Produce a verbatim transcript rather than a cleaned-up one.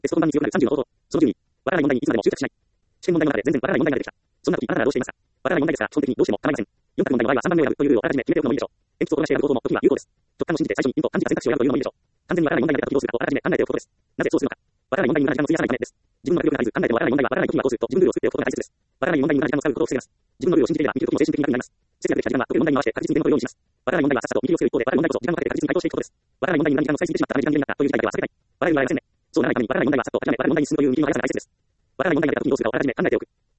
テスト本番に強くなるさんじゅうの方法。そのじゅうに、わからない問題にいつまでも執着しない。試験問題の中で全然わからない問題が出てきた。そんな時、あなたならどうしていますか？わからない問題ですから、基本的にどうしても構いません。よん択問題の場合はさんばんめを選ぶというルールをあらかじめ決めておくのもいいでしょう。鉛筆を取らして選ぶ方法も時には有効です。直感を信じて最初にヒント、漢字か選択肢を選ぶというのもいいでしょう。完全にわからない問題が出た時どうするかをあらかじめ考えておくことです。なぜそうするのか。わからない問題に無駄な時間を費やさないためです。自分の学力が足りず、考えてもわからない問題はわからない時にはどうすると自分のルールを作っておくことが大切です。わからない問題に無駄な時間を使うことを防げます。自分のルールを信じていれば、見る時も精神的に楽になります。節約できた時間は解ける問題に回して確実に点を取るようにします。わからない問題はさっさと見切りをつける一方で、わかる問題こそ時間をかけて確実に回答していくことです。わからない問題に無駄な時間を使いすぎてしまったため時間切れになったという事態だけは避けたい。笑いはありませんね。そうならないためにわからない問題はさっと諦め、わかる問題に進むという意味にはやらせない大切です。わからない問題が出た時にどうするかをあらかじめ考えておく。